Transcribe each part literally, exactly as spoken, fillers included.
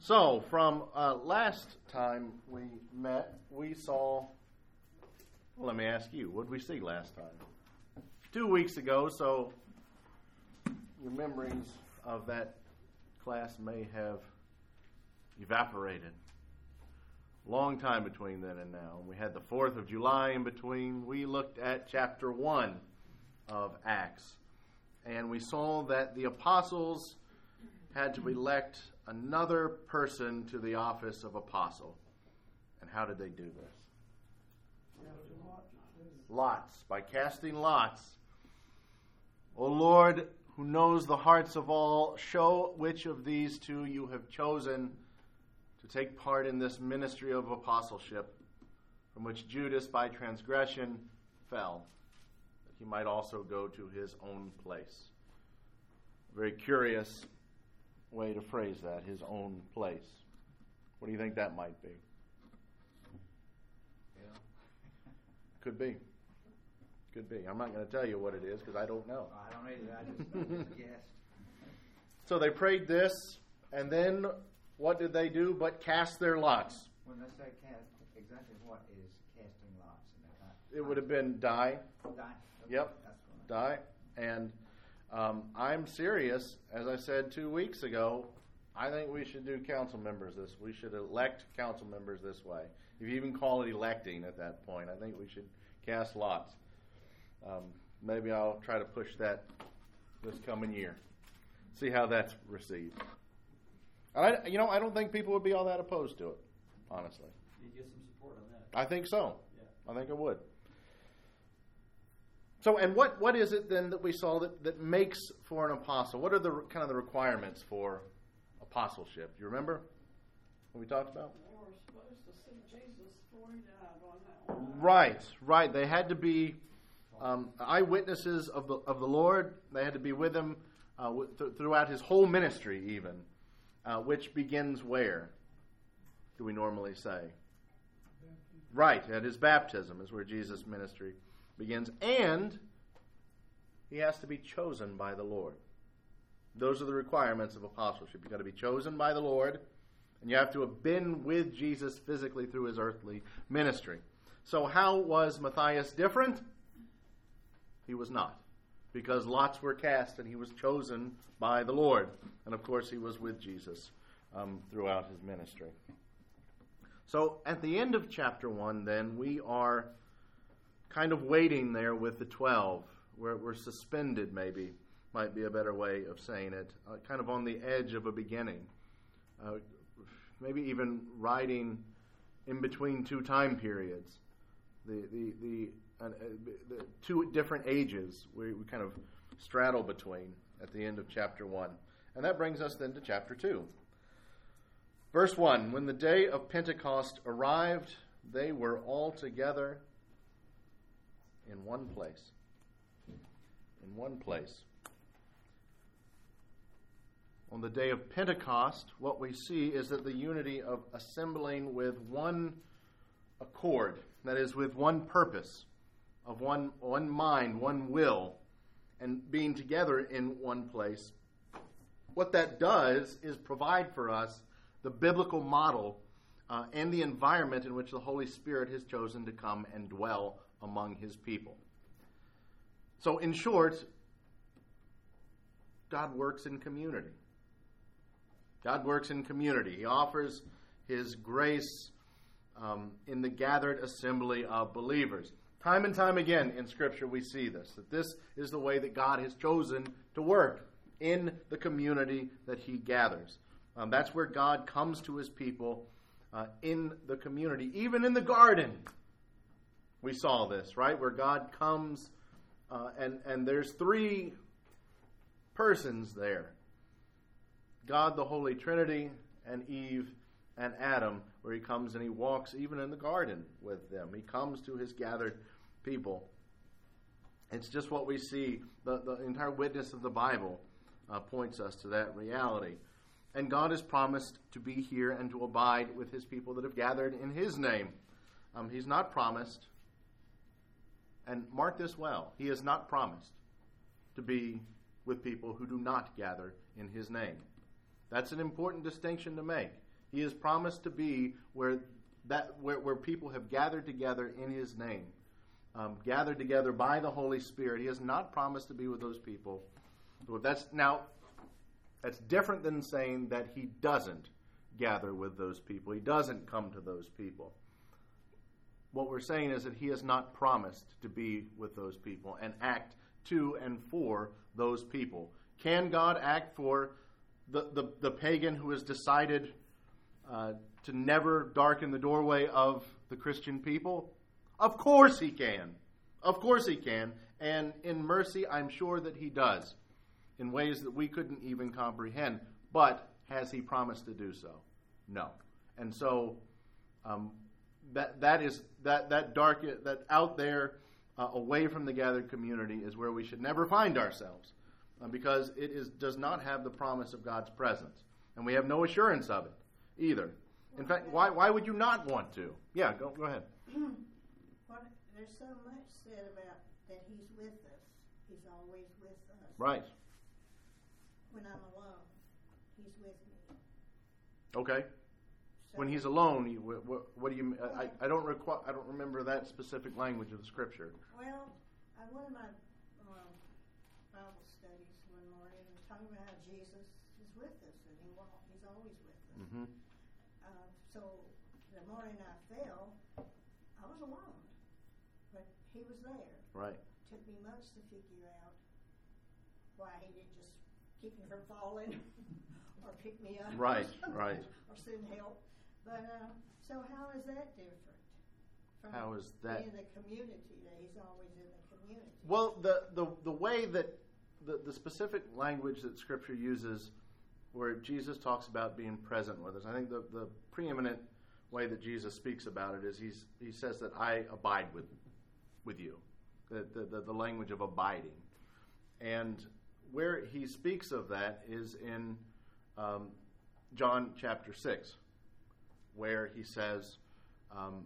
So, from uh, last time we met, we saw, well, let me ask you, what did we see last time? Two weeks ago, so your memories of that class may have evaporated. Long time between then and now. We had the fourth of July in between. We looked at chapter one of Acts, and we saw that the apostles had to elect another person to the office of apostle. And how did they do this? Lots. By casting lots. O Lord, who knows the hearts of all, show which of these two you have chosen to take part in this ministry of apostleship, from which Judas by transgression fell, that he might also go to his own place. Very curious way to phrase that, his own place. What do you think that might be? Yeah. Could be. Could be. I'm not going to tell you what it is because I don't know. I don't either. I just, I just guessed. So they prayed this, and then what did they do but cast their lots? When they say cast, exactly what is casting lots? In that? It would have been die. Die. Okay. Yep. That's what I- Die. And um, I'm serious. As I said two weeks ago, I think we should do council members this. We should elect council members this way. If you even call it electing at that point, I think we should cast lots. Um, maybe I'll try to push that this coming year. See how that's received. I, you know, I don't think people would be all that opposed to it, honestly. You'd get some support on that. I think so. Yeah. I think I would. So, and what, what is it then that we saw that, that makes for an apostle? What are the kind of the requirements for apostleship? Do you remember what we talked about? They were supposed to see Jesus before he died on that one. Right, right. They had to be um, eyewitnesses of the of the Lord. They had to be with him uh, th- throughout his whole ministry, even, uh, which begins where? Do we normally say? Right, at his baptism is where Jesus' ministry begins, and he has to be chosen by the Lord. Those are the requirements of apostleship. You've got to be chosen by the Lord, and you have to have been with Jesus physically through his earthly ministry. So how was Matthias different? He was not, because lots were cast and he was chosen by the Lord. And of course he was with Jesus um, throughout his ministry. So at the end of chapter one, then, we are kind of waiting there with the twelve. We're, we're suspended, maybe, might be a better way of saying it, uh, kind of on the edge of a beginning. Uh, maybe even riding in between two time periods. The the the, uh, the two different ages we, we kind of straddle between at the end of chapter one. And that brings us then to chapter two. Verse one, when the day of Pentecost arrived, they were all together in one place. In one place. On the day of Pentecost, what we see is that the unity of assembling with one accord, that is, with one purpose, of one, one mind, one will, and being together in one place. What that does is provide for us the biblical model uh, and the environment in which the Holy Spirit has chosen to come and dwell among his people. So, in short, God works in community. God works in community. He offers his grace um, in the gathered assembly of believers. Time and time again in Scripture we see this, that this is the way that God has chosen to work in the community that he gathers. Um, that's where God comes to his people uh, in the community. Even in the garden, we saw this, right? Where God comes uh, and, and there's three persons there. God, the Holy Trinity, and Eve and Adam, where he comes and he walks even in the garden with them. He comes to his gathered people. It's just what we see. The, the entire witness of the Bible uh, points us to that reality. And God has promised to be here and to abide with his people that have gathered in his name. Um, he's not promised, and mark this well, he has not promised to be with people who do not gather in his name. That's an important distinction to make. He has promised to be where that where, where people have gathered together in His name, um, gathered together by the Holy Spirit. He has not promised to be with those people. That's now that's different than saying that He doesn't gather with those people. He doesn't come to those people. What we're saying is that He has not promised to be with those people and act to and for those people. Can God act for the, the, the pagan who has decided uh, to never darken the doorway of the Christian people? Of course He can. Of course He can. And in mercy, I'm sure that He does in ways that we couldn't even comprehend. But has He promised to do so? No. And so um, that that is that that dark that out there uh, away from the gathered community is where we should never find ourselves, uh, because it is does not have the promise of God's presence, and we have no assurance of it either. In fact, why why would you not want to? Yeah, go go ahead. Well, there's so much said about that He's with us. He's always with us. Right. When I'm alone, He's with me. Okay. So When He's alone, you, what, what do you? I, I don't requ- I don't remember that specific language of the Scripture. Well, I, one of my um, Bible studies one morning was talking about how Jesus is with us, and He will, He's always with us. Mm-hmm. Uh, so the morning I fell, I was alone, but He was there. Right. Took me much to figure out why He didn't just keep me from falling or pick me up. Right. Right. Or send help. But uh, so how is that different from How is that? being the community, that He's always in the community? Well, the, the, the way that the, the specific language that Scripture uses where Jesus talks about being present with us, I think the, the preeminent way that Jesus speaks about it is he's, he says that I abide with with you, the, the, the, the language of abiding. And where he speaks of that is in um, John chapter six, where he says, um,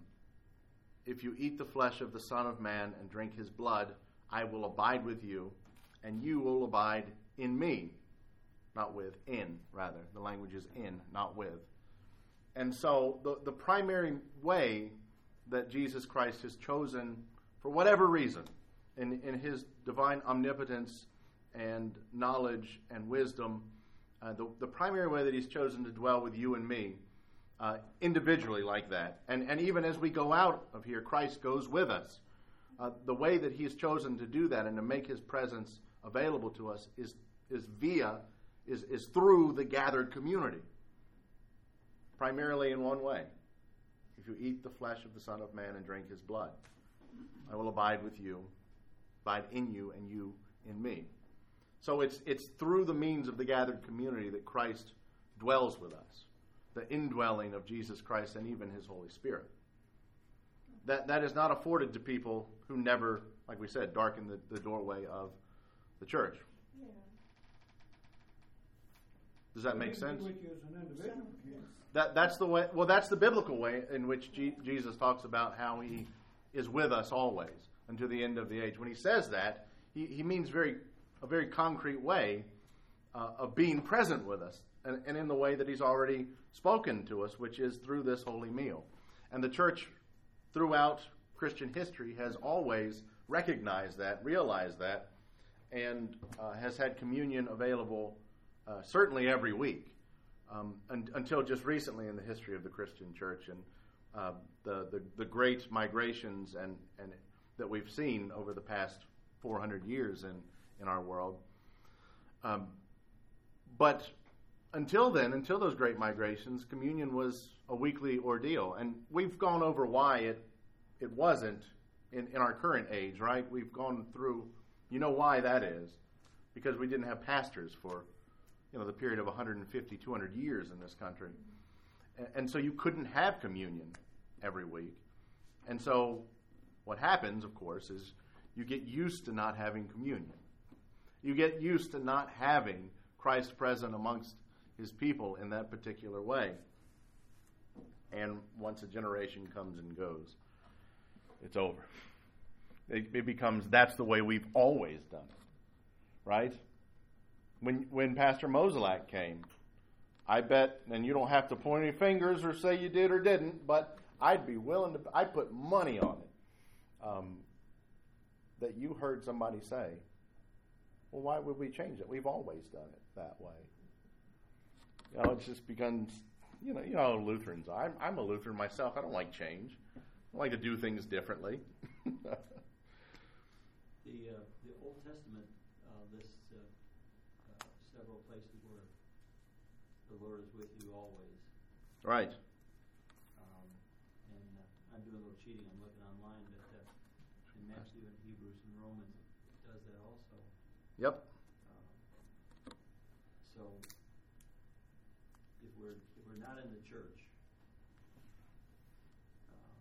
if you eat the flesh of the Son of Man and drink His blood, I will abide with you, and you will abide in me. Not with, in, rather. The language is in, not with. And so the, the primary way that Jesus Christ has chosen, for whatever reason, in, in His divine omnipotence and knowledge and wisdom, uh, the, the primary way that He's chosen to dwell with you and me, uh, individually like that, and, and even as we go out of here, Christ goes with us. Uh, the way that He has chosen to do that and to make His presence available to us is is via, is, is through the gathered community. Primarily in one way. If you eat the flesh of the Son of Man and drink His blood, I will abide with you, abide in you, and you in me. So it's it's through the means of the gathered community that Christ dwells with us. The indwelling of Jesus Christ and even His Holy Spirit. That that is not afforded to people who never, like we said, darken the, the doorway of the church. Yeah. Does that make sense? With you as an individual, yes. That that's the way. Well, that's the biblical way in which G- Jesus talks about how He is with us always unto the end of the age. When He says that, He, he means very a very concrete way uh, of being present with us, and, and in the way that He's already spoken to us, which is through this holy meal. And the church, throughout Christian history, has always recognized that, realized that, and uh, has had communion available uh, certainly every week. Um, un- until just recently in the history of the Christian church and uh, the, the the great migrations and, and that we've seen over the past four hundred years in, in our world. Um, but until then, until those great migrations, communion was a weekly ordeal. And we've gone over why it it wasn't in, in our current age, right? We've gone through, you know why that is. Because we didn't have pastors for you know, the period of one hundred fifty, two hundred years in this country. And, and so you couldn't have communion every week. And so what happens, of course, is you get used to not having communion. You get used to not having Christ present amongst His people in that particular way. And once a generation comes and goes, it's over. It, it becomes, that's the way we've always done it. Right? When when Pastor Moselak came, I bet, and you don't have to point any fingers or say you did or didn't, but I'd be willing to, I'd put money on it, um, that you heard somebody say, well, why would we change it? We've always done it that way. You know, it's just becomes, you know, you know, Lutherans. I'm, I'm a Lutheran myself. I don't like change. I like to do things differently. The uh, the Old Testament uh, lists uh, uh, several places where the Lord is with you always. Right. Um, and uh, I'm doing a little cheating. I'm looking online, but uh, in Matthew and Hebrews and Romans it does that also. Yep. Uh, so if we're if we're not in the church, um,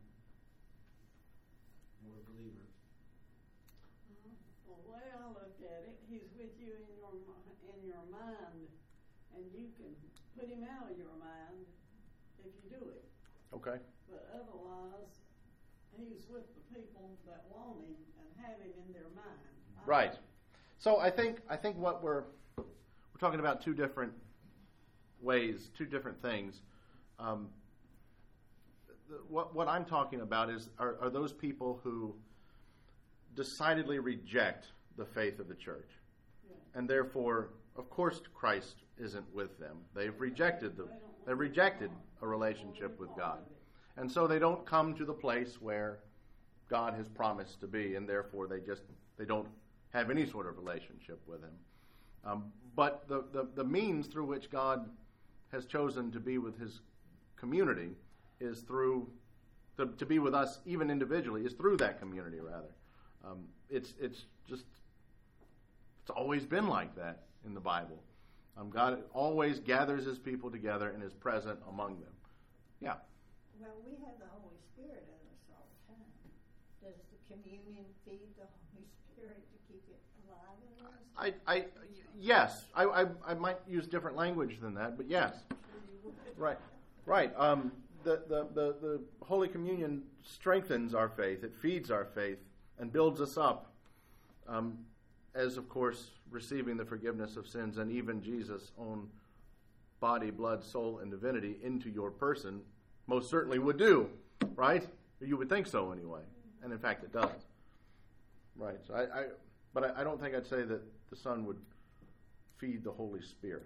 we're believers. Well, the way I look at it, he's with you in your mi- in your mind, and you can put him out of your mind if you do it. Okay. But otherwise, he's with the people that want him and have him in their mind. I Right. So I think I think what we're we're talking about two different ways, two different things. Um, the, what what I'm talking about is are, are those people who decidedly reject the faith of the church, Yeah. and therefore, of course, Christ isn't with them. They've rejected the they've rejected a relationship with God, and so they don't come to the place where God has promised to be, and therefore they just they don't have any sort of relationship with him. Um, but the, the, the means through which God has chosen to be with his community is through, to, to be with us even individually, is through that community rather. Um, it's it's just, it's always been like that in the Bible. Um, God always gathers his people together and is present among them. Yeah. Well, we have the Holy Spirit in us all the time. Does the communion feed the Holy Spirit to keep it alive in us? I, I, yes, I, I, I might use different language than that, but yes. Right, right. Um, the, the, the, the Holy Communion strengthens our faith. It feeds our faith and builds us up, um, as, of course, receiving the forgiveness of sins and even Jesus' own body, blood, soul, and divinity into your person most certainly would do, right? You would think so anyway, and in fact it does. Right. So I, I but I, I don't think I'd say that the Son would feed the Holy Spirit,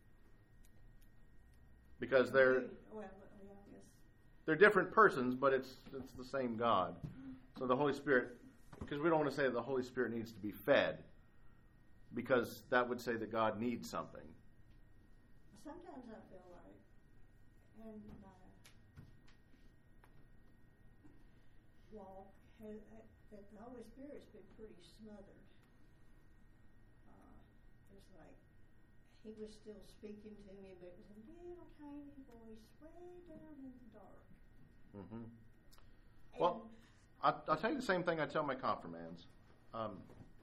because they're Well, yeah, I guess. they're different persons, but it's it's the same God. So the Holy Spirit, because we don't want to say that the Holy Spirit needs to be fed, because that would say that God needs something. Sometimes I feel like, and my walk, has, that the Holy Spirit's been pretty smothered. Uh, it's like he was still speaking to me, but it was a little tiny voice way down in the dark. Mm-hmm. And Well, I'll, I'll tell you the same thing I tell my confirmands. Um,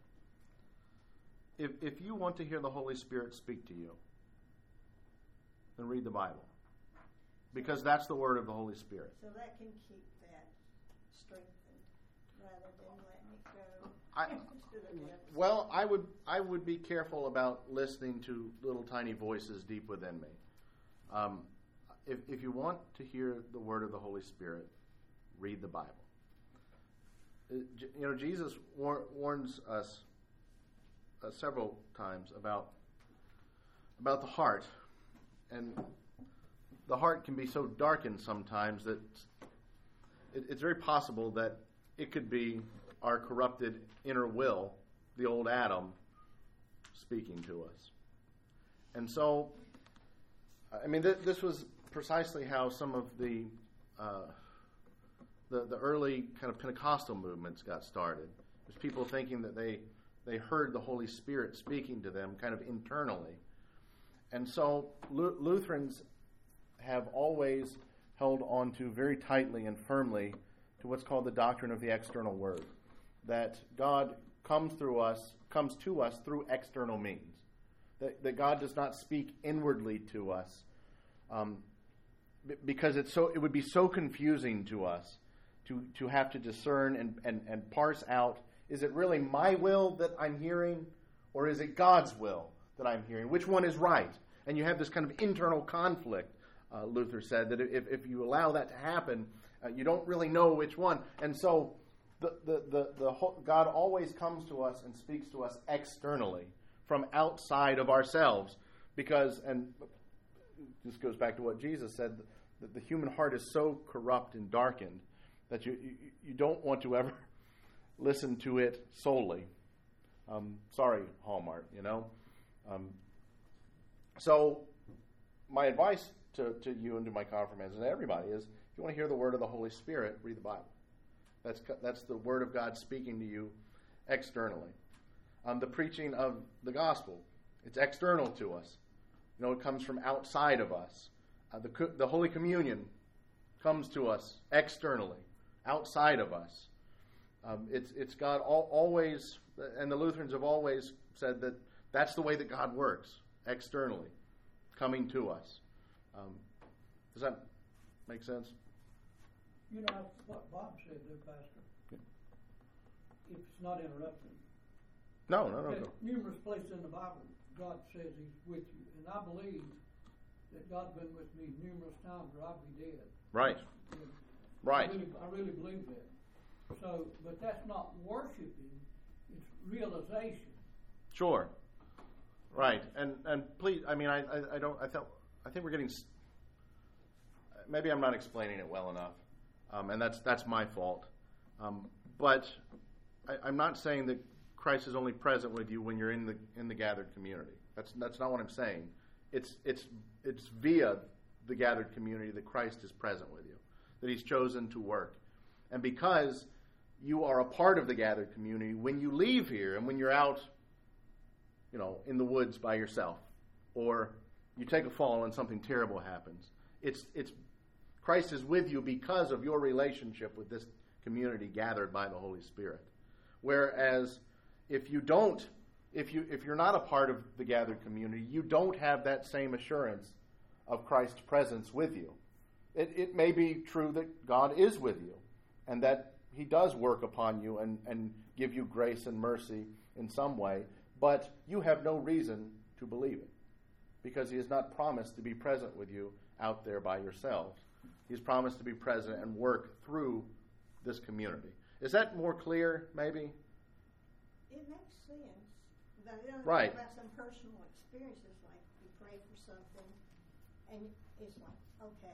if if you want to hear the Holy Spirit speak to you, then read the Bible, because that's the word of the Holy Spirit. so that can keep that strengthened rather than letting it go I, to the depths. well, I would I would be careful about listening to little tiny voices deep within me. Um, if if you want to hear the word of the Holy Spirit, read the Bible. Uh, J- You know, Jesus war- warns us uh, several times about about the heart, and the heart can be so darkened sometimes that it, it's very possible that it could be our corrupted inner will, the old Adam, speaking to us. And so, I mean, th- this was precisely how some of the uh, the the early kind of Pentecostal movements got started. There's people thinking that they they heard the Holy Spirit speaking to them kind of internally. And so Lu- Lutherans have always held on to very tightly and firmly to what's called the doctrine of the external word, that God comes through us, comes to us through external means, that, that God does not speak inwardly to us, um, b- because it's so it would be so confusing to us to, to have to discern and, and, and parse out, is it really my will that I'm hearing, or is it God's will that I'm hearing? Which one is right? And you have this kind of internal conflict, uh, Luther said, that if, if you allow that to happen, uh, you don't really know which one. And so the, the, the, the whole, God always comes to us and speaks to us externally, from outside of ourselves. Because, and this goes back to what Jesus said, that the human heart is so corrupt and darkened that you, you, you don't want to ever listen to it solely. Um, sorry, Hallmark, you know. Um, so my advice to, to you and to my confirmands and everybody is, if you want to hear the word of the Holy Spirit, read the Bible. That's that's the word of God speaking to you externally. Um, the preaching of the gospel, it's external to us. You know, it comes from outside of us. Uh, the the Holy Communion comes to us externally, outside of us. Um, it's it's God all, always, and the Lutherans have always said that that's the way that God works, externally, coming to us. Um, does that make sense? You know what Bob said there, Pastor? Yeah. If it's not interrupting. No, no, no, Okay, no. numerous places in the Bible, God says He's with you. And I believe that God's been with me numerous times or I'd be dead. Right. You know, Right. I really, I really believe that. So, but that's not worshiping, it's realization. Sure. Right. And and please, I mean, I I, I don't, I thought, I think we're getting, maybe I'm not explaining it well enough. Um, and that's that's my fault. Um, but I, I'm not saying that Christ is only present with you when you're in the in the gathered community. That's that's not what I'm saying. It's it's it's via the gathered community that Christ is present with you, that He's chosen to work. And because you are a part of the gathered community, when you leave here and when you're out, you know, in the woods by yourself, or you take a fall and something terrible happens, it's it's Christ is with you because of your relationship with this community gathered by the Holy Spirit. Whereas if you don't, if you if you're not a part of the gathered community, you don't have that same assurance of Christ's presence with you. It, it may be true that God is with you and that He does work upon you and, and give you grace and mercy in some way, but you have no reason to believe it because He has not promised to be present with you out there by yourselves. He's promised to be present and work through this community. Is that more clear, maybe? It makes sense. But you know, Right. about some personal experiences, like you pray for something, and it's like, okay,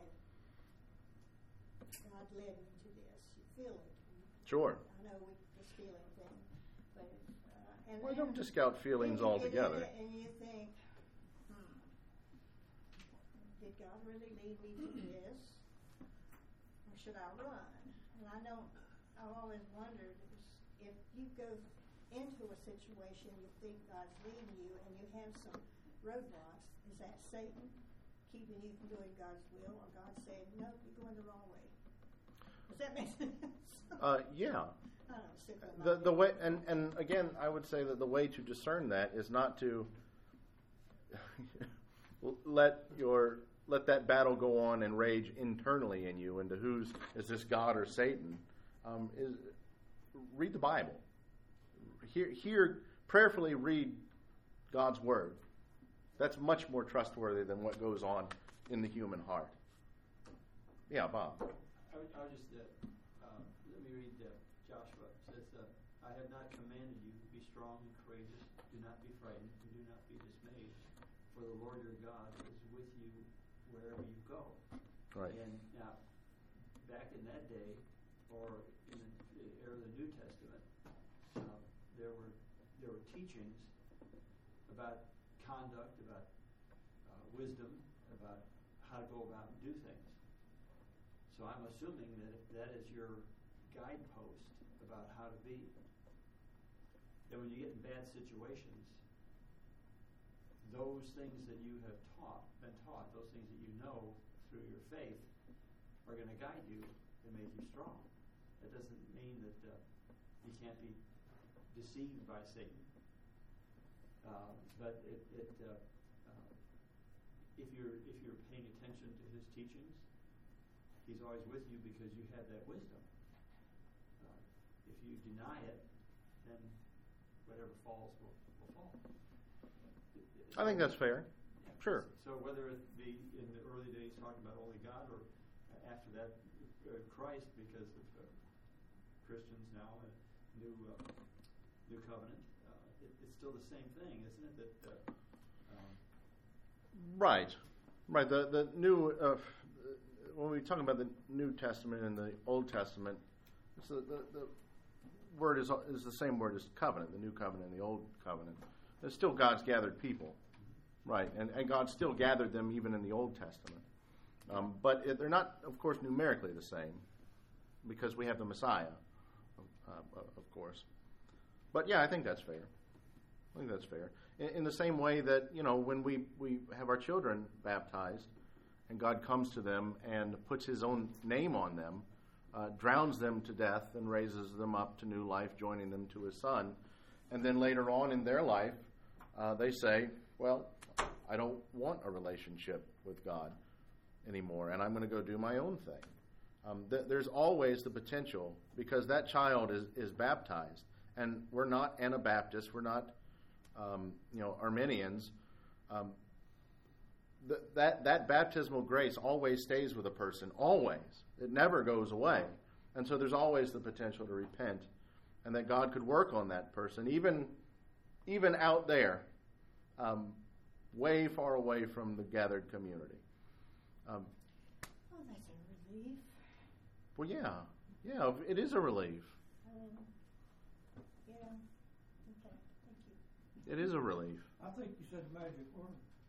God led me to this. You feel it. Sure. I know we this feeling thing, but uh, and Well, then, don't discount feelings then you get in altogether. it And you think, hmm, did God really lead me to this, or should I run? And I don't. I've always wondered if you go into a situation you think God's leading you and you have some roadblocks, is that Satan keeping you from doing God's will, or God saying, no, you're going the wrong way? Does that make sense? Uh, yeah. I don't know, stick with my The the head. way and, and again, I would say that the way to discern that is not to let your let that battle go on and rage internally in you into who's is this God or Satan. Um, is read the Bible. Hear, hear prayerfully read God's word. That's much more trustworthy than what goes on in the human heart. Yeah, Bob. I would, I would just, uh, uh, let me read uh, Joshua. It says, uh, I have not commanded you to be strong and courageous. Do not be frightened and do not be dismayed. For the Lord your God is with you wherever you go. Right. And now, back in that day, or in the era of the New Testament, uh, there were there were teachings about conduct, about uh, wisdom, about how to go about and do things. So I'm assuming that if that is your guidepost about how to be, then when you get in bad situations, those things that you have taught, been taught, those things that you know through your faith, are going to guide you and make you strong. That doesn't mean that uh, you can't be deceived by Satan. Uh, but it, it uh, uh, if you're if you're paying attention to his teachings, he's always with you because you have that wisdom. Uh, if you deny it, then whatever falls will, will fall. I think that's fair. Sure. So whether it be in the early days talking about only God, or after that uh, Christ, because of uh, Christians now, a new uh, new covenant, uh, it, it's still the same thing, isn't it? That uh, um, Right, right. The the new uh, when we talk about the New Testament and the Old Testament, it's the, the the word is is the same word as covenant. The New Covenant and the Old Covenant. It's still God's gathered people, right? And and God still gathered them even in the Old Testament. Um, but it, they're not, of course, numerically the same, because we have the Messiah, uh, of course. But yeah, I think that's fair. I think that's fair. In, in the same way that, you know, when we, we have our children baptized, and God comes to them and puts his own name on them, uh, drowns them to death and raises them up to new life, joining them to his Son. And then later on in their life, uh, they say, well, I don't want a relationship with God anymore, and I'm going to go do my own thing. Um, th- there's always the potential, because that child is, is baptized, and we're not Anabaptists, we're not, um, you know, Arminians. Um, th- that that baptismal grace always stays with a person, always. It never goes away, and so there's always the potential to repent, and that God could work on that person, even even out there, um, way far away from the gathered community. Um, Oh, that's a relief. well, yeah, yeah, it is a relief. Um, yeah. Okay. Thank you. It is a relief. I think you said the magic word.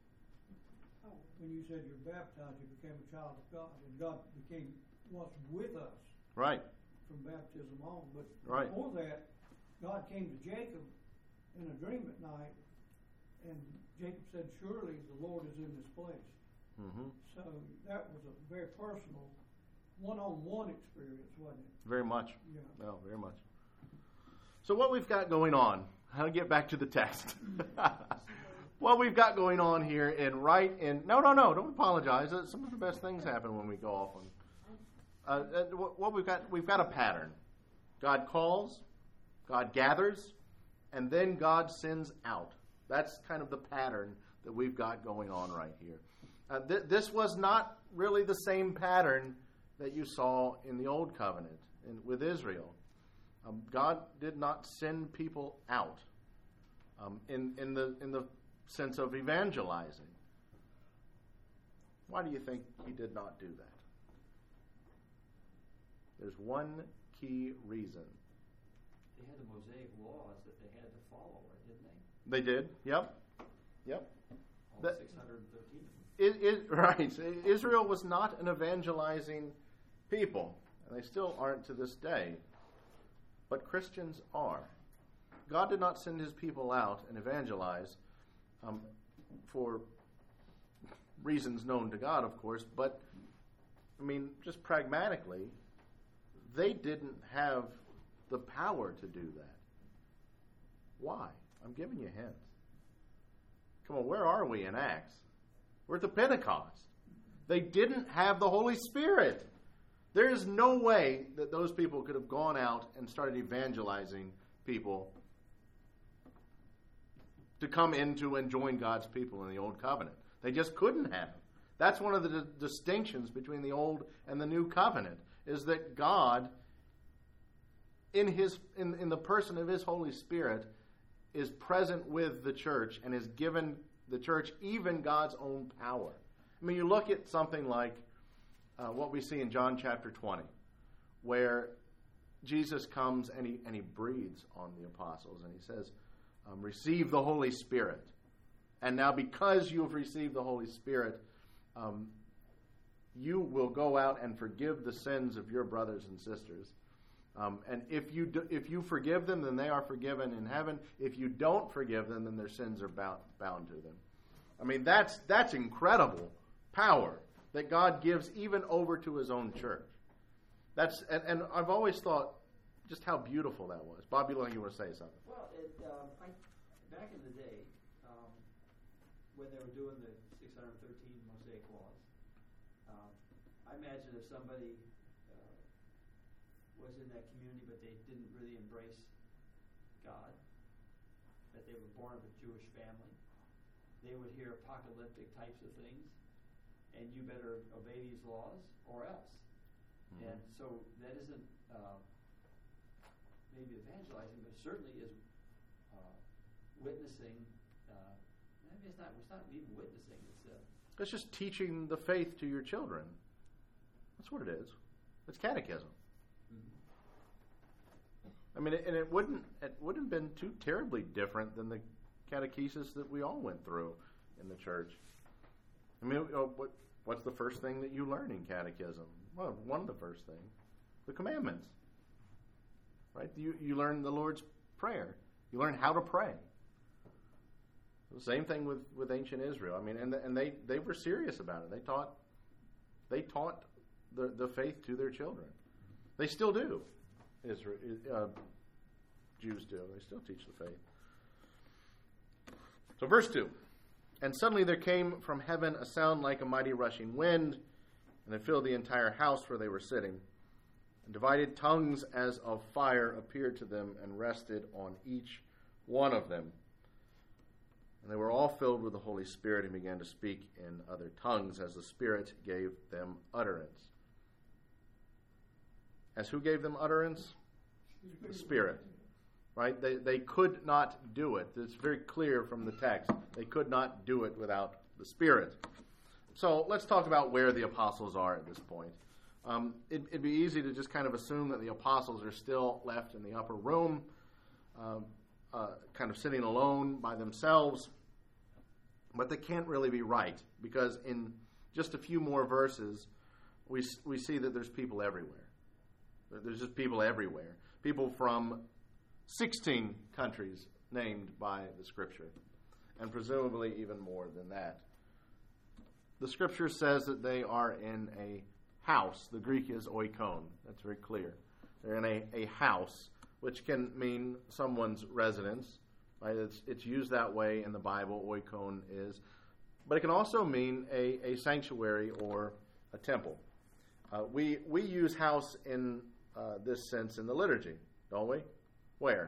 Oh. When you said you're baptized, you became a child of God, and God became was with us Right, from baptism on. But Right. before that, God came to Jacob in a dream at night, and Jacob said, "Surely the Lord is in this place." hmm So that was a very personal, one-on-one experience, wasn't it? very much. Yeah. No, very much. So what we've got going on, I'll get back to the text. What we've got going on here in right in, no, no, no, don't apologize. Uh, Some of the best things happen when we go off on. Uh, uh, what what we've got, we've got a pattern. God calls, God gathers, and then God sends out. That's kind of the pattern that we've got going on right here. Uh, th- this was not really the same pattern that you saw in the Old Covenant in, with Israel. Um, God did not send people out um, in, in the in the sense of evangelizing. Why do you think he did not do that? There's one key reason. they had the Mosaic laws that they had to follow, right, didn't they? They did. Yep. Yep. All That- six hundred thirteen. It, it, right. Israel was not an evangelizing people, and they still aren't to this day. But Christians are. God did not send his people out and evangelize um, for reasons known to God, of course, but, I mean, just pragmatically, they didn't have the power to do that. Why? I'm giving you hints. Come on, where are we in Acts? We're at the Pentecost. They didn't have the Holy Spirit. There is no way that those people could have gone out and started evangelizing people to come into and join God's people in the Old Covenant. They just couldn't have. That's one of the d- distinctions between the Old and the New Covenant, is that God, in his in, in the person of his Holy Spirit, is present with the church and has given the church even God's own power. I mean, you look at something like uh, what we see in John chapter twenty, where Jesus comes and he and he breathes on the apostles and he says, um, receive the Holy Spirit. And now because you have received the Holy Spirit, um, you will go out and forgive the sins of your brothers and sisters. Um, and if you do, if you forgive them, then they are forgiven in heaven. If you don't forgive them, then their sins are bound, bound to them. I mean, that's that's incredible power that God gives even over to his own church. That's and, and I've always thought just how beautiful that was. Bobby, you want to say something? Well, it, um, I, back in the day, um, when they were doing the six hundred thirteen Mosaic laws, um, I imagine if somebody uh, was in that community but they didn't really embrace God, that they were born of a Jewish family, they would hear apocalyptic types of things, and you better obey these laws or else. Mm-hmm. And so that isn't uh, maybe evangelizing, but certainly is uh, witnessing. Uh, I mean, it's not. It's not even witnessing. It's uh, It's just teaching the faith to your children. That's what it is. It's catechism. I mean, and it wouldn't it wouldn't have been too terribly different than the catechesis that we all went through in the church. I mean, what what's the first thing that you learn in catechism? Well, one of the first things, the commandments. Right? You you learn the Lord's Prayer. You learn how to pray. The same thing with, with ancient Israel. I mean, and the, and they, they were serious about it. They taught they taught the the faith to their children. They still do. Israel, uh, Jews do. They still teach the faith. So verse two. And suddenly there came from heaven a sound like a mighty rushing wind, and it filled the entire house where they were sitting. And divided tongues as of fire appeared to them and rested on each one of them. And they were all filled with the Holy Spirit and began to speak in other tongues as the Spirit gave them utterance. As who gave them utterance? The Spirit. Right? They they could not do it. It's very clear from the text. They could not do it without the Spirit. So let's talk about where the apostles are at this point. Um, it, it'd be easy to just kind of assume that the apostles are still left in the upper room, um, uh, kind of sitting alone by themselves. But that can't really be right, because in just a few more verses, we we see that there's people everywhere. There's just people everywhere. People from sixteen countries named by the Scripture, and presumably even more than that. The Scripture says that they are in a house. The Greek is oikon. That's very clear. They're in a, a house, which can mean someone's residence. Right? It's, it's used that way in the Bible, oikon is. But it can also mean a, a sanctuary or a temple. Uh, we we use house in uh, this sense in the liturgy, don't we? Where?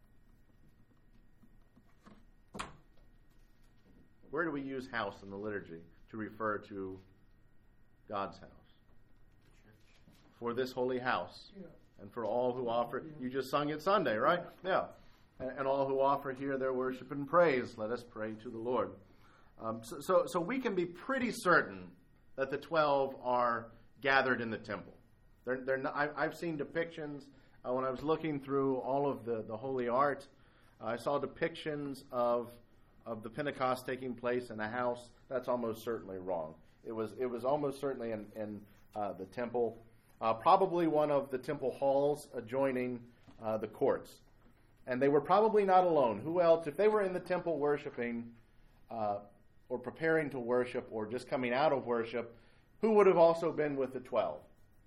Where do we use house in the liturgy to refer to God's house? For this holy house. Yeah. And for all who offer, you just sung it Sunday, right? Yeah. And, and all who offer here their worship and praise, let us pray to the Lord. Um, so, so, so we can be pretty certain that the twelve are gathered in the temple. They're, they're not, I, I've seen depictions uh, when I was looking through all of the, the holy art. Uh, I saw depictions of of the Pentecost taking place in a house. That's almost certainly wrong. It was it was almost certainly in, in uh, the temple, uh, probably one of the temple halls adjoining uh, the courts. And they were probably not alone. Who else? If they were in the temple worshiping uh, or preparing to worship or just coming out of worship, who would have also been with the twelve?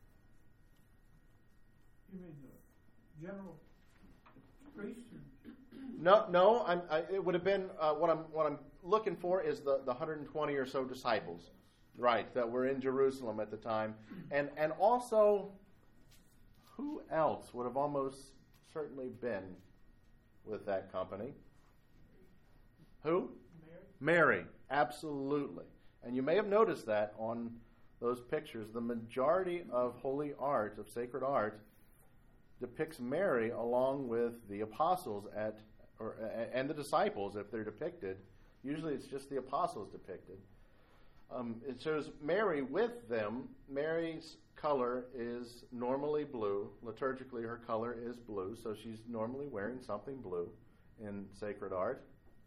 You mean the general priest? No, no. I'm, I, it would have been uh, what I'm what I'm looking for is the, the one hundred twenty or so disciples, right? That were in Jerusalem at the time, and and also, who else would have almost certainly been with that company? Who? Mary. Mary, absolutely. And you may have noticed that on those pictures. The majority of holy art, of sacred art, depicts Mary along with the apostles at, or and the disciples if they're depicted. Usually it's just the apostles depicted. Um, it shows Mary with them. Mary's color is normally blue. Liturgically, her color is blue, so she's normally wearing something blue in sacred art.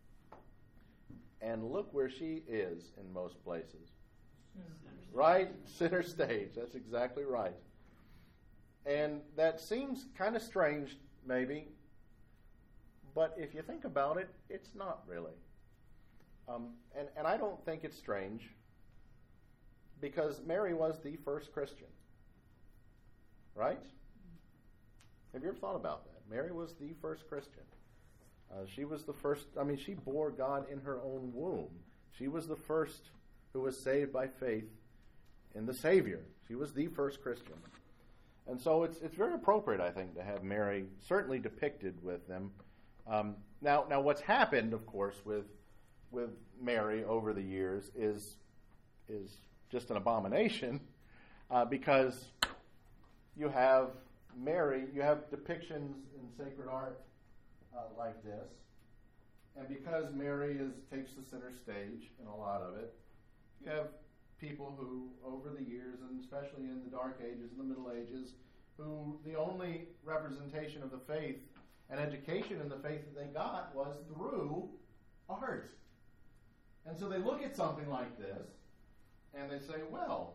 And look where she is in most places. Right? Center stage. That's exactly right. And that seems kind of strange, maybe. But if you think about it, it's not really. Um, and, and I don't think it's strange, because Mary was the first Christian. Right? Have you ever thought about that? Mary was the first Christian. Uh, she was the first, I mean, she bore God in her own womb. She was the first who was saved by faith in the Savior. She was the first Christian. And so it's it's very appropriate, I think, to have Mary certainly depicted with them. Um, now, now, what's happened, of course, with with Mary over the years is is just an abomination, uh, because you have Mary, you have depictions in sacred art uh, like this, and because Mary is takes the center stage in a lot of it, you have people who, over the years, and especially in the Dark Ages and the Middle Ages, who the only representation of the faith and education in the faith that they got was through art. And so they look at something like this, and they say, well,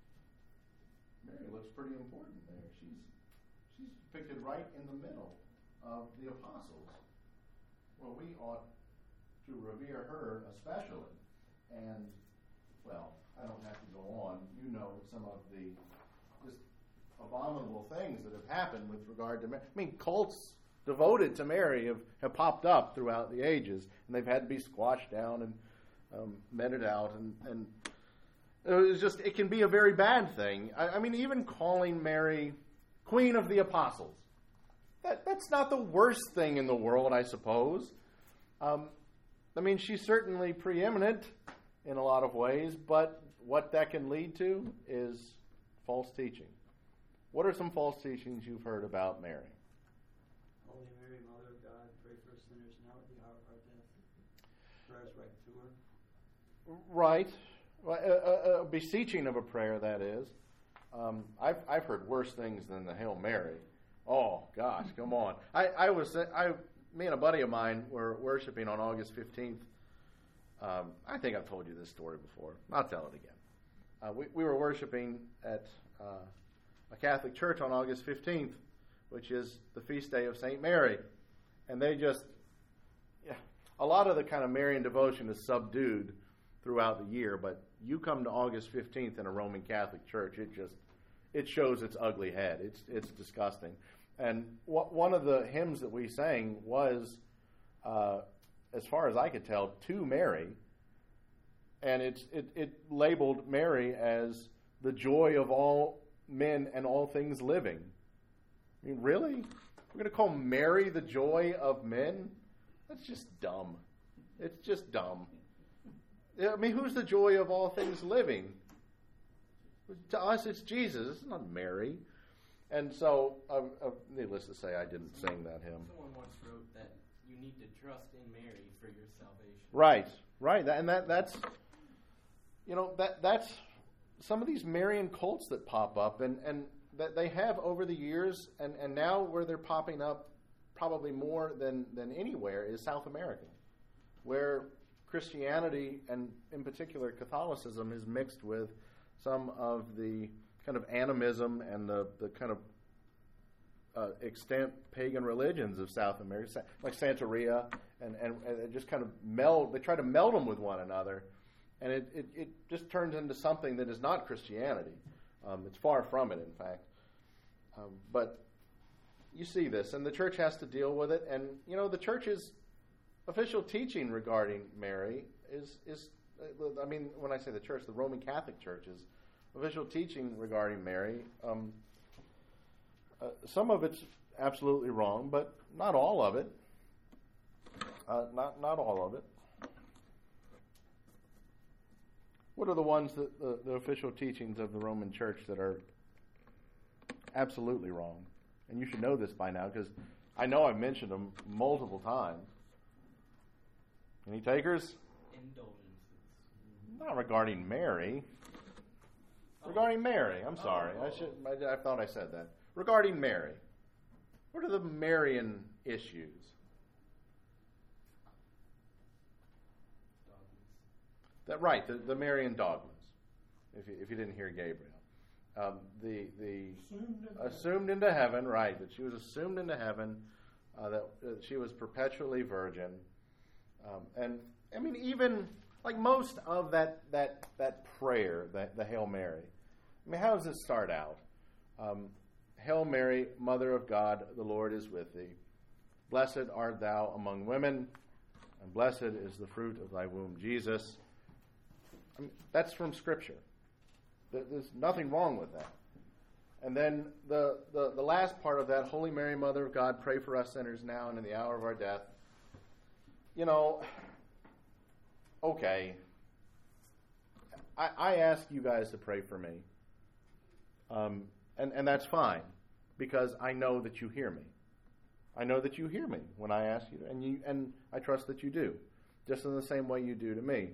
Mary looks pretty important there. She's she's depicted right in the middle of the apostles. Well, we ought to revere her especially. And, well, I don't have to go on. You know some of the just abominable things that have happened with regard to Mary. I mean, cults devoted to Mary have, have popped up throughout the ages, and they've had to be squashed down and um, meted out, and, and it's just, it can be a very bad thing. I, I mean, even calling Mary Queen of the Apostles, that that's not the worst thing in the world, I suppose. Um, I mean, she's certainly preeminent in a lot of ways, but what that can lead to is false teaching. What are some false teachings you've heard about Mary? Holy Mary, Mother of God, pray for us sinners now at the hour of our death. Prayers right to her. Right. Well, a, a, a beseeching of a prayer, that is. Um, I've I've heard worse things than the Hail Mary. Oh gosh, come on! I, I was I me and a buddy of mine were worshiping on August fifteenth. Um, I think I've told you this story before. I'll tell it again. Uh, we we were worshiping at uh, a Catholic church on August fifteenth, which is the feast day of Saint Mary, and they just yeah, a lot of the kind of Marian devotion is subdued throughout the year, but you come to August fifteenth in a Roman Catholic church, it just it shows its ugly head. It's it's disgusting. And wh- one of the hymns that we sang was, uh, as far as I could tell, to Mary, and it's it, it labeled Mary as the joy of all men and all things living. I mean, really? We're going to call Mary the joy of men? That's just dumb. It's just dumb. I mean, who's the joy of all things living? To us, it's Jesus. It's not Mary. And so, uh, uh, needless to say, I didn't sing that hymn. Someone once wrote that you need to trust in Mary for your salvation. Right, right. And that that's, you know, that that's some of these Marian cults that pop up, and, and that they have over the years, and, and now where they're popping up probably more than, than anywhere is South America, where Christianity, and in particular Catholicism, is mixed with some of the kind of animism and the, the kind of uh, extant pagan religions of South America, like Santeria, and, and, and it just kind of meld, they try to meld them with one another, and it, it, it just turns into something that is not Christianity. Um, it's far from it, in fact. Um, but you see this, and the church has to deal with it, and, you know, the church's official teaching regarding Mary is, is, I mean, when I say the church, the Roman Catholic Church's official teaching regarding Mary, um, uh, some of it's absolutely wrong, but not all of it. Uh, not not all of it. What are the ones that the, the official teachings of the Roman Church that are absolutely wrong? And you should know this by now, because I know I've mentioned them multiple times. Any takers? Indulgences. Not regarding Mary. Oh. Regarding Mary, I'm Oh, sorry. oh. I should. I, I thought I said that. Regarding Mary, what are the Marian issues? Dogmas. That right, the, the Marian dogmas. If you, if you didn't hear Gabriel, um, the the Assumed into assumed into heaven, right? That she was assumed into heaven. Uh, that, that she was perpetually virgin, um, and I mean even. Like most of that that that prayer, that the Hail Mary. I mean, how does it start out? Um, Hail Mary, Mother of God, the Lord is with thee. Blessed art thou among women, and blessed is the fruit of thy womb, Jesus. I mean, that's from Scripture. There's nothing wrong with that. And then the, the, the last part of that, Holy Mary, Mother of God, pray for us sinners now and in the hour of our death. You know, okay, I, I ask you guys to pray for me, um, and, and that's fine, because I know that you hear me. I know that you hear me when I ask you, and you, and I trust that you do, just in the same way you do to me.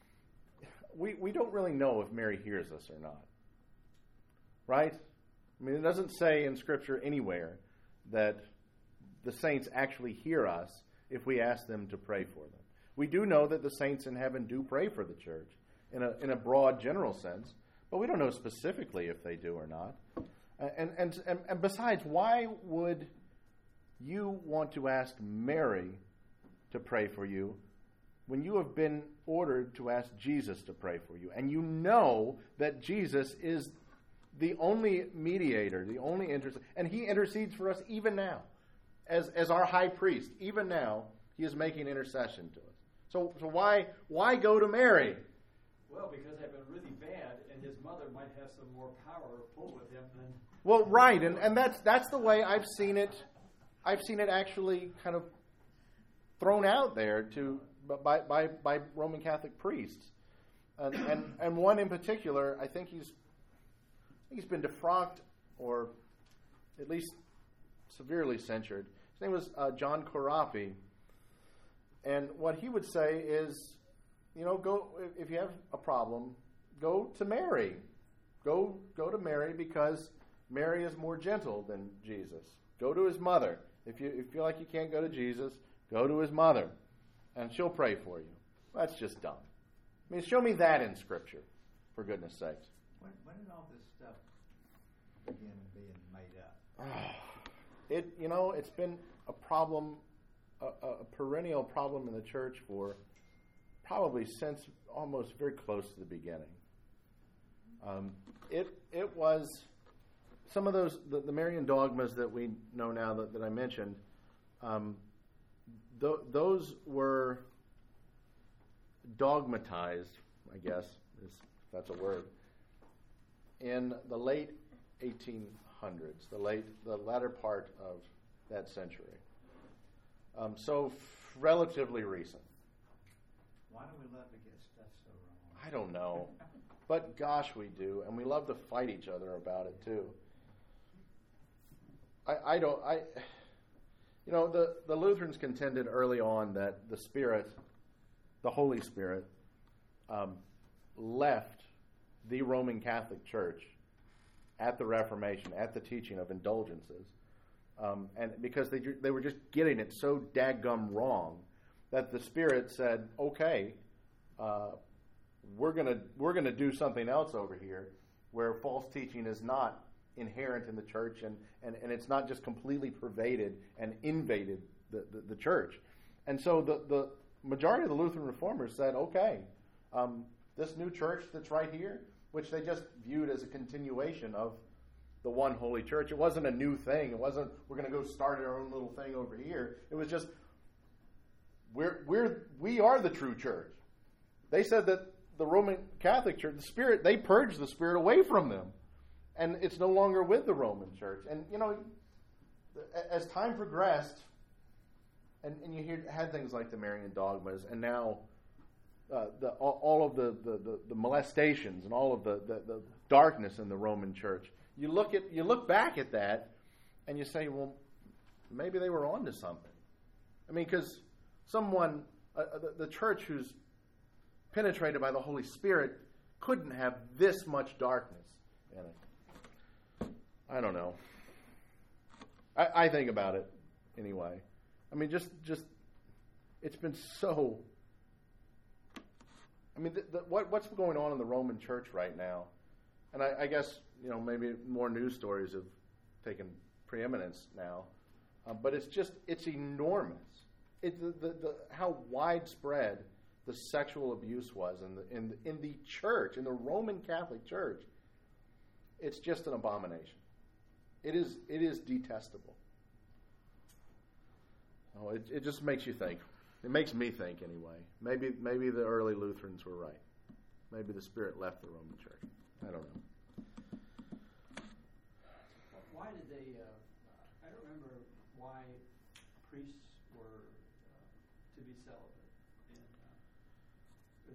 We we don't really know if Mary hears us or not, right? I mean, it doesn't say in Scripture anywhere that the saints actually hear us if we ask them to pray for them. We do know that the saints in heaven do pray for the church in a in a broad, general sense, but we don't know specifically if they do or not. And and and, and besides, why would you want to ask Mary to pray for you when you have been ordered to ask Jesus to pray for you? And you know that Jesus is the only mediator, the only intercessor, and he intercedes for us even now. As as our high priest, even now, he is making intercession to us. So so why why go to Mary? Well, because they've been really bad, and his mother might have some more power or pull with him than... Well, right, and, and that's that's the way I've seen it. I've seen it actually kind of thrown out there to by by, by Roman Catholic priests, and, and and one in particular, I think he's I think he's been defrocked or at least severely censured. His name was uh, John Corapi, and what he would say is, you know, go if you have a problem, go to Mary, go go to Mary because Mary is more gentle than Jesus. Go to his mother. If you, if you feel like you can't go to Jesus, go to his mother, and she'll pray for you. That's just dumb. I mean, show me that in Scripture, for goodness sakes. When, when did all this stuff begin being made up? It, you know, it's been a problem, a, a perennial problem in the church for probably since almost very close to the beginning. Um, it it was some of those the, the Marian dogmas that we know now that, that I mentioned. Um, th- those were dogmatized, I guess, if that's a word, in the late eighteen hundreds, the late, the latter part of that century. Um, so f- relatively recent. Why do we love to get stuff so wrong? I don't know, but gosh, we do, and we love to fight each other about it too. I, I don't, I, you know, the, the Lutherans contended early on that the Spirit, the Holy Spirit, um, left the Roman Catholic Church at the Reformation, at the teaching of indulgences, um, and because they they were just getting it so dadgum wrong that the Spirit said, "Okay, uh, we're gonna we're gonna do something else over here, where false teaching is not inherent in the church, and, and, and it's not just completely pervaded and invaded the, the, the church." And so the the majority of the Lutheran reformers said, "Okay, um, this new church that's right here," which they just viewed as a continuation of the one holy church. It wasn't a new thing. It wasn't, we're going to go start our own little thing over here. It was just, we're, we're, we are the true church. They said that the Roman Catholic Church, the Spirit, they purged the Spirit away from them. And it's no longer with the Roman Church. And, you know, as time progressed, and, and you hear, had things like the Marian dogmas, and now Uh, the, all, all of the, the, the, the molestations and all of the, the, the darkness in the Roman Church. You look at you look back at that, and you say, well, maybe they were onto something. I mean, because someone, uh, the, the church who's penetrated by the Holy Spirit couldn't have this much darkness in it. I don't know. I, I think about it anyway. I mean, just just it's been so. I mean, the, the, what, what's going on in the Roman Church right now? And I, I guess, you know, maybe more news stories have taken preeminence now. Uh, but it's just, it's enormous. It, the, the, the, how widespread the sexual abuse was in the, in, the, in the church, in the Roman Catholic Church. It's just an abomination. It is, it is detestable. Oh, it, it just makes you think. It makes me think, anyway. Maybe maybe the early Lutherans were right. Maybe the Spirit left the Roman Church. I don't know. Why did they, uh, I don't remember why priests were uh, to be celibate. And uh,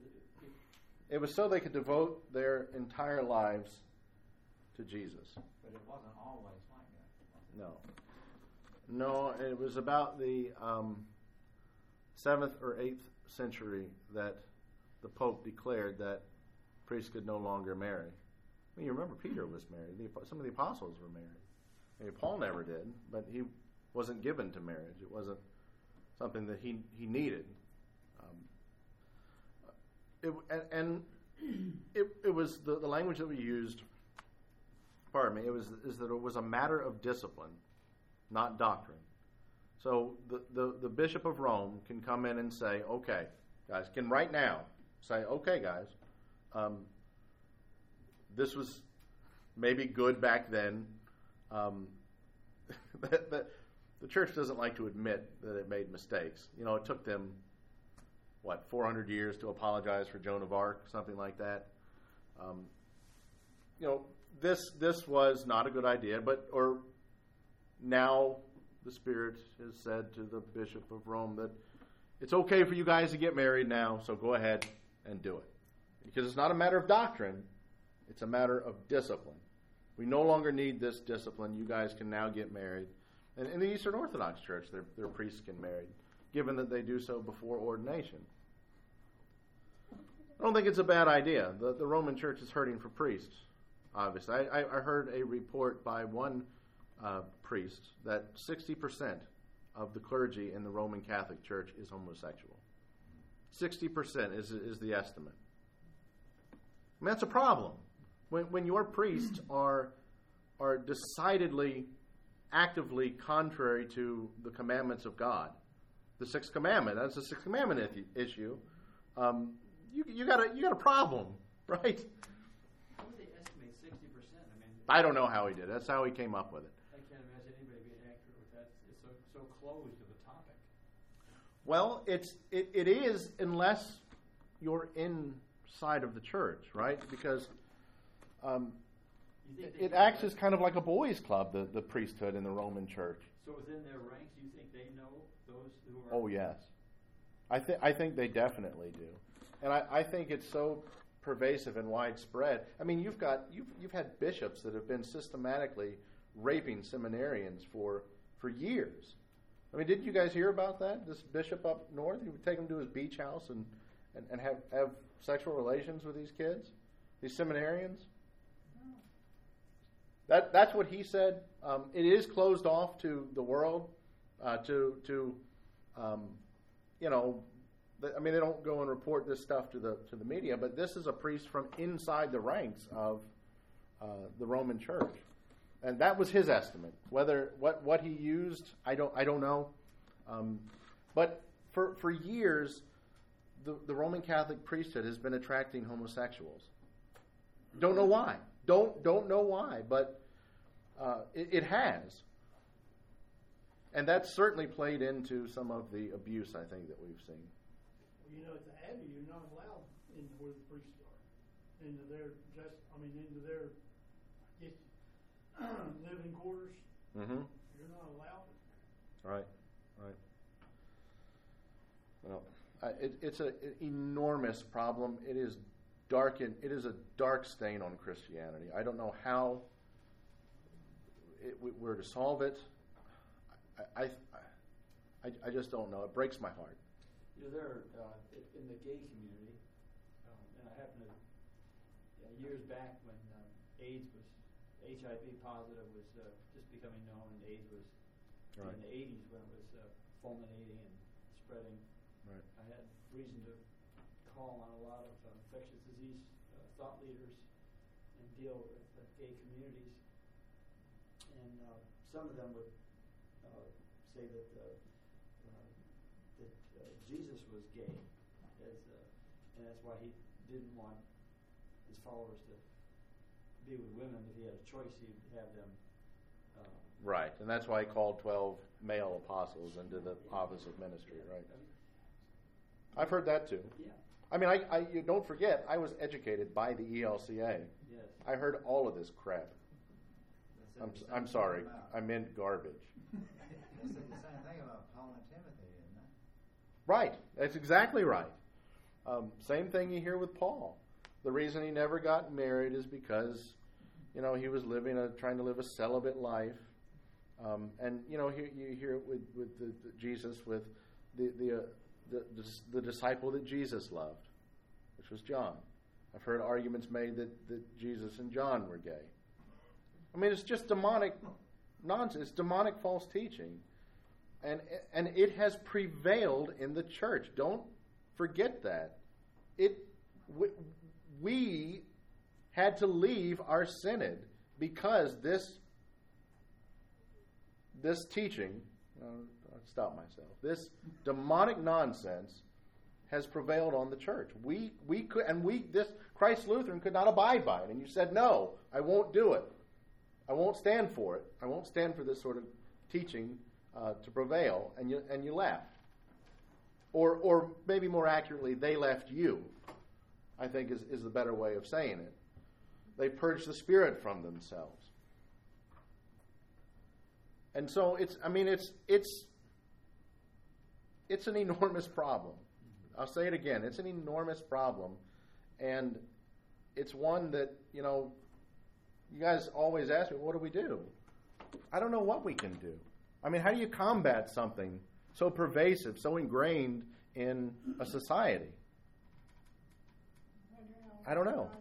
It was so they could devote their entire lives to Jesus. But it wasn't always like that. No. No, it was about the um, seventh or eighth century that the Pope declared that priests could no longer marry. I mean, you remember Peter was married. The, some of the apostles were married. I mean, Paul never did, but he wasn't given to marriage. It wasn't something that he, he needed. Um, it, and and it, it was the, the language that we used, pardon me, it was is that it was a matter of discipline, not doctrine. So the, the, the Bishop of Rome can come in and say, okay, guys, can right now say, okay, guys, um, this was maybe good back then. Um, that, that the church doesn't like to admit that it made mistakes. You know, it took them, what, four hundred years to apologize for Joan of Arc, something like that. Um, you know, this this was not a good idea, but or now the Spirit has said to the Bishop of Rome that it's okay for you guys to get married now, so go ahead and do it. Because it's not a matter of doctrine, it's a matter of discipline. We no longer need this discipline. You guys can now get married. And in the Eastern Orthodox Church, their, their priests can marry, given that they do so before ordination. I don't think it's a bad idea. The, the Roman Church is hurting for priests, obviously. I, I heard a report by one uh, priest that sixty percent of the clergy in the Roman Catholic Church is homosexual. sixty percent is, is the estimate. I mean, that's a problem. When, when your priests are are decidedly, actively contrary to the commandments of God, the sixth commandment, that's a sixth commandment issue, um, you you got a you got a problem, right? How would they estimate sixty percent? I mean, I don't know how he did. That's how he came up with it. I can't imagine anybody being accurate with that. It's so so closed of a topic. Well, it's it, it is unless you're inside of the church, right? Because um, You think it, they it know acts that- as kind of like a boys' club, the, the priesthood in the Roman Church. So within their ranks, you think they know those who are? Oh yes, I think I think they definitely do, and I, I think it's so pervasive and widespread. I mean, you've got you've you've had bishops that have been systematically raping seminarians for for years. I mean, didn't you guys hear about that? This bishop up north, he would take them to his beach house and, and, and have, have sexual relations with these kids, these seminarians. That that's what he said. Um, it is closed off to the world, uh, to to, um, you know, th- I mean, they don't go and report this stuff to the to the media. But this is a priest from inside the ranks of uh, the Roman Church, and that was his estimate. Whether what, what he used, I don't I don't know. Um, but for for years, the the Roman Catholic priesthood has been attracting homosexuals. Don't know why. Don't don't know why, but uh, it, it has, and that's certainly played into some of the abuse I think that we've seen. Well, you know, at the Abbey, you're not allowed into where the priests are, into their just, I mean, into their, I guess, living quarters. Mm-hmm. You're not allowed. Right, right. Well, I, it, it's an enormous problem. It is dark. In, it is a dark stain on Christianity. I don't know how it, we, we're to solve it. I, I, I, I just don't know. It breaks my heart. You know, there uh, in the gay community, um, and I happen to uh, years back when um, AIDS was H I V positive was uh, just becoming known, and AIDS was Right. in the eighties when it was uh, fulminating and spreading. Right. I had reason to call on a lot of uh, infectious disease uh, thought leaders and deal with uh, gay communities, and uh, some of them would uh, say that uh, uh, that uh, Jesus was gay, as uh, and that's why he didn't want his followers to be with women. If he had a choice, he'd have them. Uh, Right, and that's why he called twelve male apostles into the office of ministry, right? I've heard that too. Yeah. I mean, I, I you don't forget, I was educated by the E L C A. Yes. I heard all of this crap. They I'm, said the I'm same sorry, thing about- I meant garbage. They said the same thing about Paul and Timothy, didn't they? Right, that's exactly right. Um, same thing you hear with Paul. The reason he never got married is because, you know, he was living a trying to live a celibate life. Um, and you know, you, you hear it with with the, the Jesus with the the, uh, the the the disciple that Jesus loved, which was John. I've heard arguments made that, that Jesus and John were gay. I mean, it's just demonic nonsense. It's demonic false teaching, and and it has prevailed in the church. Don't forget that. It we, we had to leave our synod because this this teaching. Uh, I'll stop myself. This demonic nonsense has prevailed on the church. We we could and we this Christ Lutheran could not abide by it, and you said, no, I won't do it. I won't stand for it. I won't stand for this sort of teaching uh, to prevail, and you and you left. Or or maybe more accurately, they left you, I think is, is the better way of saying it. They purged the Spirit from themselves. And so it's I mean it's it's it's an enormous problem. I'll say it again, it's an enormous problem, and it's one that, you know, you guys always ask me, what do we do? I don't know what we can do. I mean, how do you combat something so pervasive, so ingrained in a society? I don't know.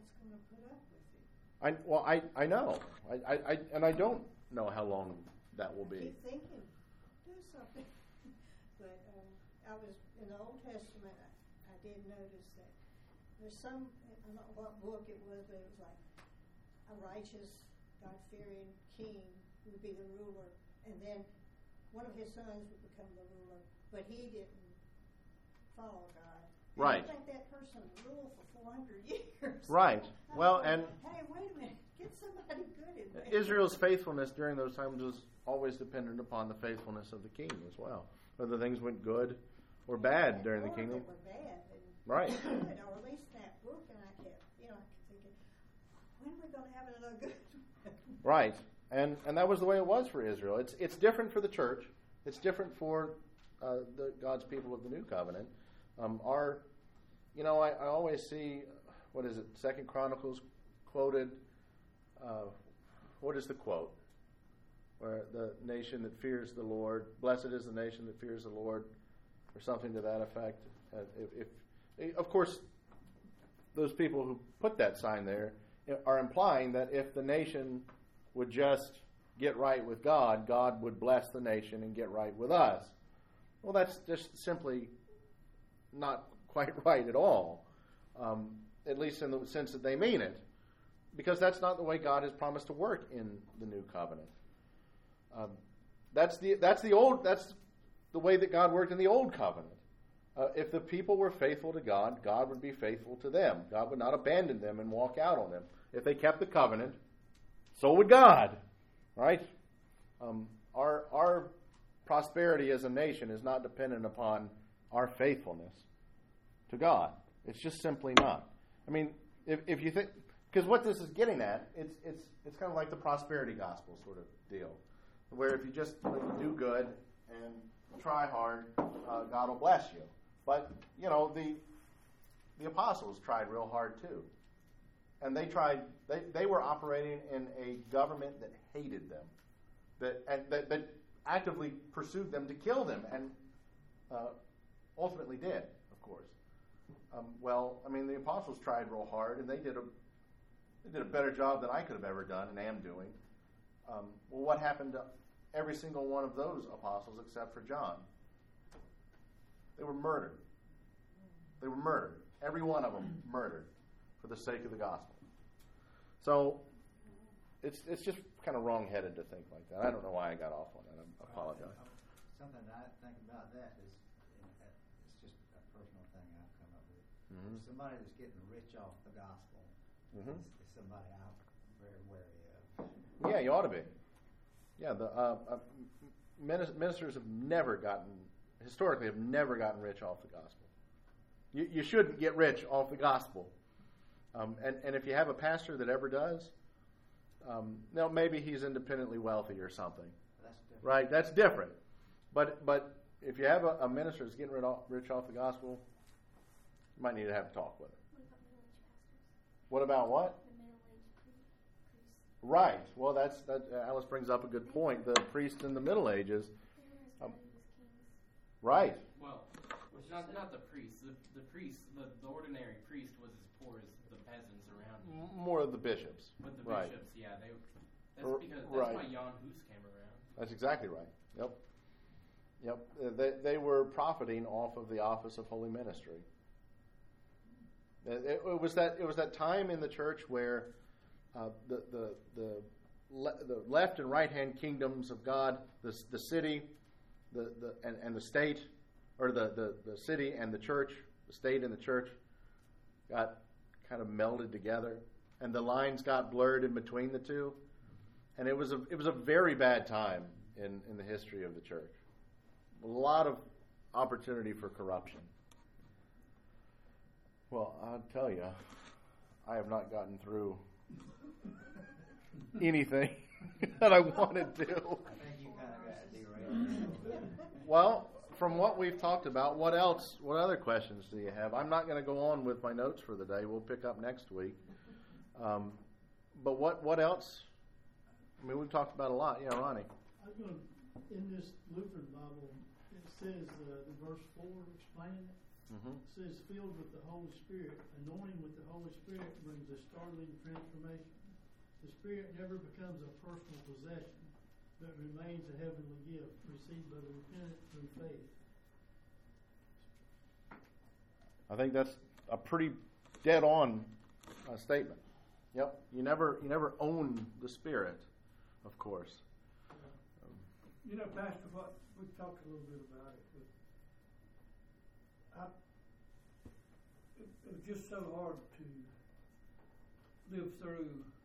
I well, I, I know. I, I, I and I don't know how long that will be. Keep thinking, do something. But um, I was in the Old Testament. I, I did notice that there's some. I don't know what book it was, but it was like a righteous, God-fearing king would be the ruler, and then one of his sons would become the ruler, but he didn't follow God. And Right. I think that person ruled for four hundred years. Right. I Well, thought, and hey, wait a minute, get somebody good in there. Israel's faithfulness during those times was always dependent upon the faithfulness of the king as well. Whether things went good or bad during the Or kingdom. that were bad, and Right. good, or at least that book, and I kept, you know, I kept thinking, when are we going to have another good one? Right. And and that was the way it was for Israel. It's it's different for the church. It's different for uh, the God's people of the New Covenant. Um, our, you know, I, I always see, what is it, Second Chronicles quoted. Uh, what is the quote? Where the nation that fears the Lord, blessed is the nation that fears the Lord, or something to that effect. Uh, if, if, of course, those people who put that sign there are implying that if the nation would just get right with God, God would bless the nation and get right with us. Well, that's just simply not quite right at all, um, at least in the sense that they mean it, because that's not the way God has promised to work in the New Covenant. Um, that's the that's the old that's the way that God worked in the Old Covenant. Uh, if the people were faithful to God, God would be faithful to them. God would not abandon them and walk out on them. If they kept the covenant, so would God, right? Um, our our prosperity as a nation is not dependent upon our faithfulness to God. It's just simply not. I mean, if if you think, because what this is getting at, it's it's it's kind of like the prosperity gospel sort of deal, where if you just do good and try hard, uh, God will bless you. But you know, the the apostles tried real hard too. And they tried. They, they were operating in a government that hated them, that and that, that actively pursued them to kill them, and uh, ultimately did, of course. Um, well, I mean, the apostles tried real hard, and they did a they did a better job than I could have ever done, and am doing. Um, well, what happened to every single one of those apostles except for John? They were murdered. They were murdered. Every one of them murdered for the sake of the gospel. So it's it's just kind of wrong-headed to think like that. I don't know why I got off on that. I apologize. Something I think about that is, you know, it's just a personal thing I've come up with. Mm-hmm. Somebody that's getting rich off the gospel Mm-hmm. is, is somebody I'm very wary of. Yeah, you ought to be. Yeah, the uh, uh, ministers have never gotten, historically, have never gotten rich off the gospel. You, you shouldn't get rich off the gospel. Um, and, and if you have a pastor that ever does, um, now maybe he's independently wealthy or something. That's different. Right? That's different. But but if you have a, a minister that's getting rid off, rich off the gospel, you might need to have a talk with him. What about what? The middle-aged priest. Right. Well, that's that. Uh, Alice brings up a good point. The priests in the Middle Ages. Um, right. Well, not not the priest. The the priest, the, the ordinary priest was as poor as the peasants around him. More of the bishops. But the right. bishops, yeah, they. That's R- because that's right. why Jan Hus came around. That's exactly right. Yep. Yep. Uh, they they were profiting off of the office of holy ministry. It, it, it was that it was that time in the church where uh, the the the le- the left and right hand kingdoms of God, the the city, the, the and, and the state, or the, the, the city and the church, the state and the church, got kind of melded together, and the lines got blurred in between the two, and it was a it was a very bad time in, in the history of the church. A lot of opportunity for corruption. Well, I'll tell you, I have not gotten through anything that I wanted to. I think you kind of got derailed. Well, from what we've talked about, what else, what other questions do you have? I'm not going to go on with my notes for the day. We'll pick up next week. Um, but what what else? I mean, we've talked about a lot. Yeah, Ronnie. I was going to, in this Lutheran Bible, it says, uh, the verse four, explaining it, Mm-hmm. it says, filled with the Holy Spirit. Anointing with the Holy Spirit brings a startling transformation. The Spirit never becomes a personal possession, but remains a heavenly gift received by the repentant through faith. I think that's a pretty dead-on uh, statement. Yep. You never you never own the Spirit, of course. Um, You know, Pastor, what we talked a little bit about it, but I, it, it was just so hard to live through